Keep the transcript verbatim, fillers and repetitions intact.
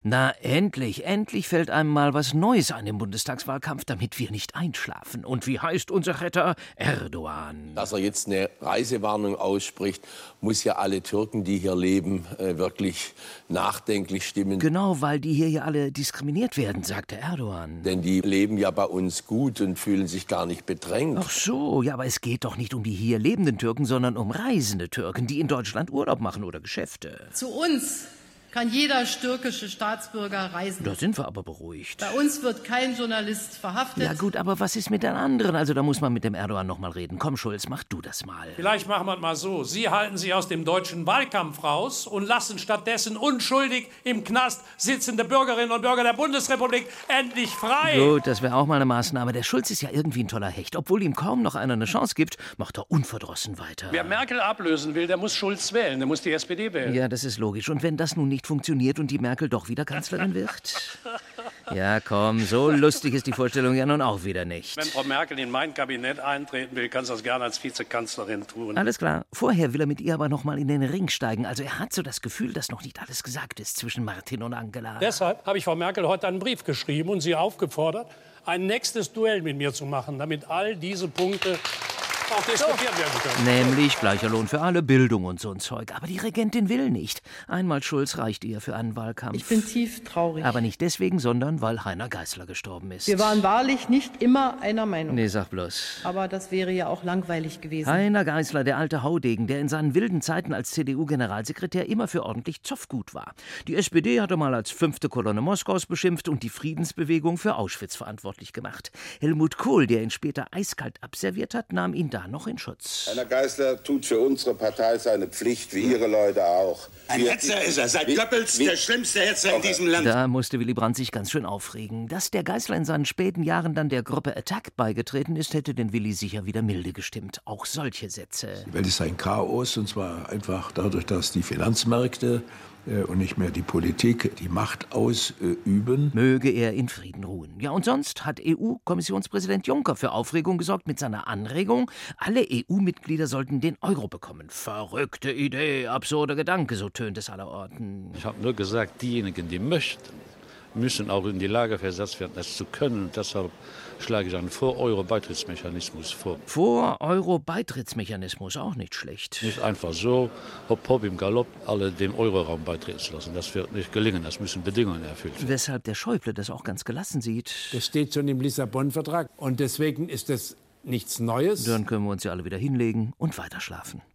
Na, endlich, endlich fällt einem mal was Neues ein im Bundestagswahlkampf, damit wir nicht einschlafen. Und wie heißt unser Retter? Erdogan. Dass er jetzt eine Reisewarnung ausspricht, muss ja alle Türken, die hier leben, äh, wirklich nachdenklich stimmen. Genau, weil die hier ja alle diskriminiert werden, sagte Erdogan. Denn die leben ja bei uns gut und fühlen sich gar nicht bedrängt. Ach so, ja, aber es geht doch nicht um die hier lebenden Türken, sondern um reisende Türken, die in Deutschland Urlaub machen oder Geschäfte. Zu uns kann jeder türkische Staatsbürger reisen. Da sind wir aber beruhigt. Bei uns wird kein Journalist verhaftet. Ja gut, aber was ist mit den anderen? Also da muss man mit dem Erdogan noch mal reden. Komm, Schulz, mach du das mal. Vielleicht machen wir es mal so. Sie halten sich aus dem deutschen Wahlkampf raus und lassen stattdessen unschuldig im Knast sitzende Bürgerinnen und Bürger der Bundesrepublik endlich frei. Gut, das wäre auch mal eine Maßnahme. Der Schulz ist ja irgendwie ein toller Hecht. Obwohl ihm kaum noch einer eine Chance gibt, macht er unverdrossen weiter. Wer Merkel ablösen will, der muss Schulz wählen. Der muss die S P D wählen. Ja, das ist logisch. Und wenn das nun nicht funktioniert und die Merkel doch wieder Kanzlerin wird? Ja, komm, so lustig ist die Vorstellung ja nun auch wieder nicht. Wenn Frau Merkel in mein Kabinett eintreten will, kann sie das gerne als Vizekanzlerin tun. Alles klar. Vorher will er mit ihr aber noch mal in den Ring steigen. Also er hat so das Gefühl, dass noch nicht alles gesagt ist zwischen Martin und Angela. Deshalb habe ich Frau Merkel heute einen Brief geschrieben und sie aufgefordert, ein nächstes Duell mit mir zu machen, damit all diese Punkte auch diskutiert werden können. Nämlich gleicher Lohn für alle, Bildung und so ein Zeug. Aber die Regentin will nicht. Einmal Schulz reicht ihr für einen Wahlkampf. Ich bin tief traurig. Aber nicht deswegen, sondern weil Heiner Geißler gestorben ist. Wir waren wahrlich nicht immer einer Meinung. Nee, sag bloß. Aber das wäre ja auch langweilig gewesen. Heiner Geißler, der alte Haudegen, der in seinen wilden Zeiten als C D U-Generalsekretär immer für ordentlich Zoff gut war. Die S P D hat er mal als fünfte Kolonne Moskaus beschimpft und die Friedensbewegung für Auschwitz verantwortlich gemacht. Helmut Kohl, der ihn später eiskalt abserviert hat, nahm ihn da noch in Schutz. Heiner Geißler tut für unsere Partei seine Pflicht, wie Ihre Leute auch. Ein Wir, Hetzer ist er, seit wie, Goebbels wie, der schlimmste Hetzer in diesem Land. Da musste Willy Brandt sich ganz schön aufregen. Dass der Geißler in seinen späten Jahren dann der Gruppe Attack beigetreten ist, hätte den Willy sicher wieder milde gestimmt. Auch solche Sätze. Die Welt ist ein Chaos, und zwar einfach dadurch, dass die Finanzmärkte äh, und nicht mehr die Politik die Macht ausüben. Möge er in Frieden ruhen. Ja, und sonst hat E U-Kommissionspräsident Juncker für Aufregung gesorgt mit seiner Anregung, alle E U-Mitglieder sollten den Euro bekommen. Verrückte Idee, absurder Gedanke, so tönt es allerorten. Ich habe nur gesagt, diejenigen, die möchten, müssen auch in die Lage versetzt werden, das zu können. Und deshalb schlage ich einen Vor-Euro-Beitrittsmechanismus vor. Vor-Euro-Beitrittsmechanismus, auch nicht schlecht. Nicht einfach so, hopp, hopp, im Galopp, alle dem Euroraum beitreten zu lassen. Das wird nicht gelingen, das müssen Bedingungen erfüllt werden. Weshalb der Schäuble das auch ganz gelassen sieht. Das steht schon im Lissabon-Vertrag und deswegen ist das nichts Neues. Dann können wir uns ja alle wieder hinlegen und weiterschlafen.